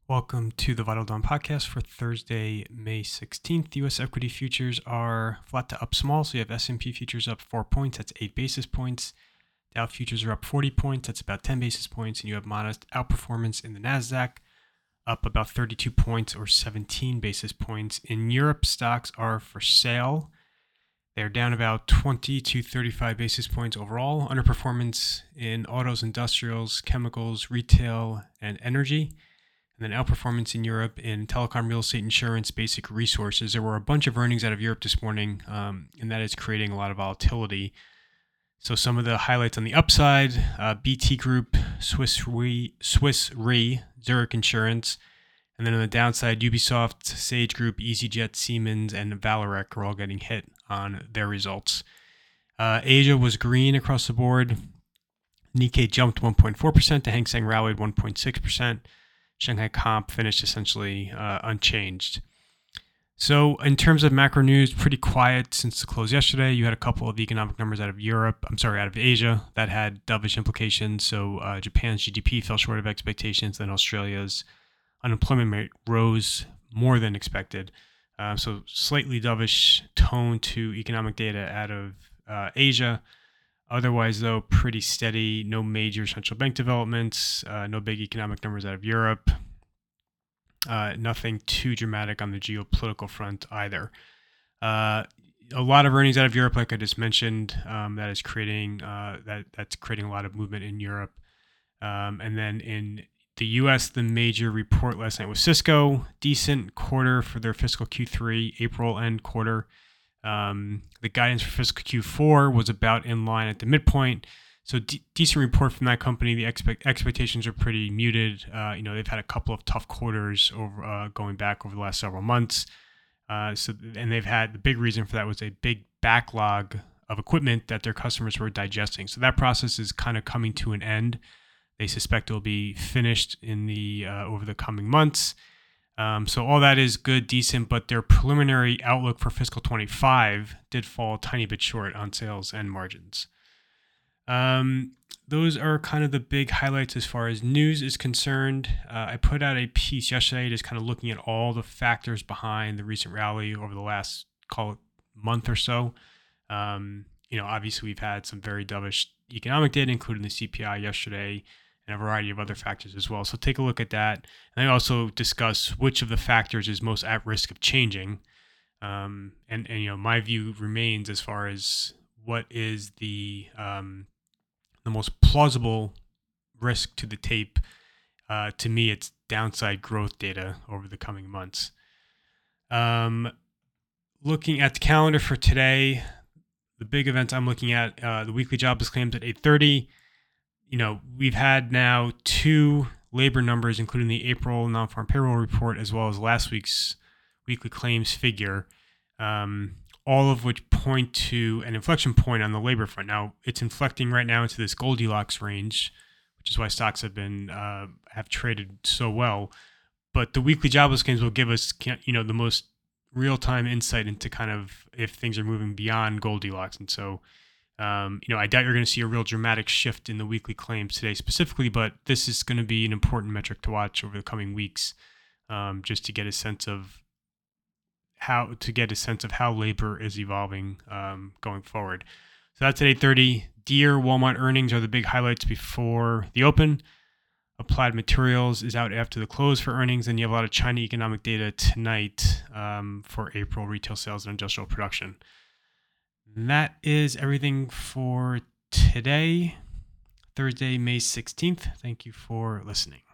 Welcome to the Vital Dawn podcast for Thursday, May 16th. U.S. equity futures are flat to up small. So you have S&P futures up 4 points. That's 8 basis points. Dow futures are up 40 points. That's about 10 basis points. And you have modest outperformance in the NASDAQ, up about 32 points or 17 basis points. In Europe, stocks are for sale. They're down about 20 to 35 basis points overall. Underperformance in autos, industrials, chemicals, retail, and energy. And then outperformance in Europe in telecom, real estate, insurance, basic resources. There were a bunch of earnings out of Europe this morning, and that is creating a lot of volatility. So some of the highlights on the upside, BT Group, Swiss Re, Zurich Insurance. And then on the downside, Ubisoft, Sage Group, EasyJet, Siemens, and Vallourec are all getting hit on their results. Asia was green across the board. Nikkei jumped 1.4%. The Hang Seng rallied 1.6%. Shanghai Comp finished essentially unchanged. So in terms of macro news, pretty quiet since the close yesterday. You had a couple of economic numbers out of Asia that had dovish implications. So Japan's GDP fell short of expectations. Then Australia's unemployment rate rose more than expected. So slightly dovish tone to economic data out of Asia. Otherwise, though, pretty steady. No major central bank developments. No big economic numbers out of Europe. Nothing too dramatic on the geopolitical front either. A lot of earnings out of Europe, like I just mentioned, that is creating that's creating a lot of movement in Europe. And then in the U.S., the major report last night was Cisco. Decent quarter for their fiscal Q3, April end quarter. The guidance for fiscal Q4 was about in line at the midpoint. So decent report from that company. The expectations are pretty muted. They've had a couple of tough quarters going back over the last several months. And they've had the big reason for that was a big backlog of equipment that their customers were digesting. So that process is kind of coming to an end. They suspect it will be finished in the over the coming months. So all that is good, decent, but their preliminary outlook for fiscal 25 did fall a tiny bit short on sales and margins. Those are kind of the big highlights as far as news is concerned. I put out a piece yesterday just kind of looking at all the factors behind the recent rally over the last, call it, month or so. Obviously we've had some very dovish economic data, including the CPI yesterday, and a variety of other factors as well. So take a look at that. And I also discuss which of the factors is most at risk of changing. My view remains as far as what is the most plausible risk to the tape. To me, it's downside growth data over the coming months. Looking at the calendar for today, the big events I'm looking at, the weekly jobless claims at 8:30. We've had now 2 labor numbers, including the April non-farm payroll report, as well as last week's weekly claims figure, all of which point to an inflection point on the labor front. Now, it's inflecting right now into this Goldilocks range, which is why stocks have traded so well. But the weekly jobless claims will give us, the most real-time insight into kind of if things are moving beyond Goldilocks. And so, I doubt you're going to see a real dramatic shift in the weekly claims today specifically, but this is going to be an important metric to watch over the coming weeks, just to get a sense of how labor is evolving going forward. So that's at 8:30. Deere, Walmart earnings are the big highlights before the open. Applied Materials is out after the close for earnings, and you have a lot of China economic data tonight for April retail sales and industrial production. And that is everything for today, Thursday, May 16th. Thank you for listening.